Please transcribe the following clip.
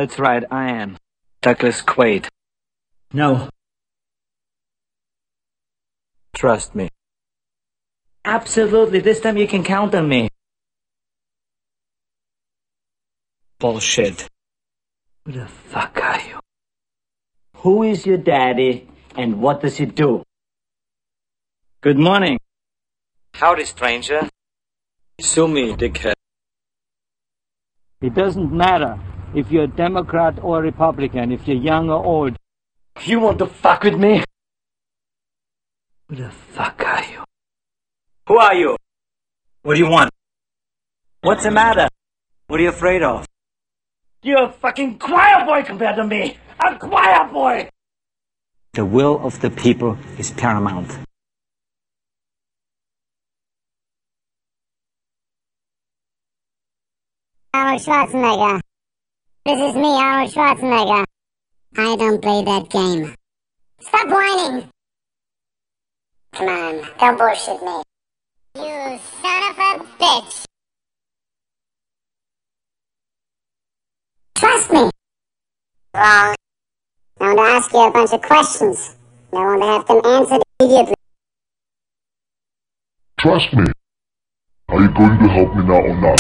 That's right, I am. Douglas Quaid. No. Trust me. Absolutely, this time you can count on me. Bullshit. Who the fuck are you? Who is your daddy, and what does he do? Good morning. Howdy, stranger. Sue me, dickhead. It doesn't matter if you're a Democrat or a Republican, if you're young or old. You want to fuck with me? Who the fuck are you? Who are you? What do you want? What's the matter? What are you afraid of? You're a fucking choir boy compared to me! A choir boy! The will of the people is paramount. Arnold Schwarzenegger. This is me, Arnold Schwarzenegger. I don't play that game. Stop whining! Come on, don't bullshit me. You son of a bitch! Trust me! Wrong. I want to ask you a bunch of questions. I want to have them answered immediately. Trust me. Are you going to help me now or not?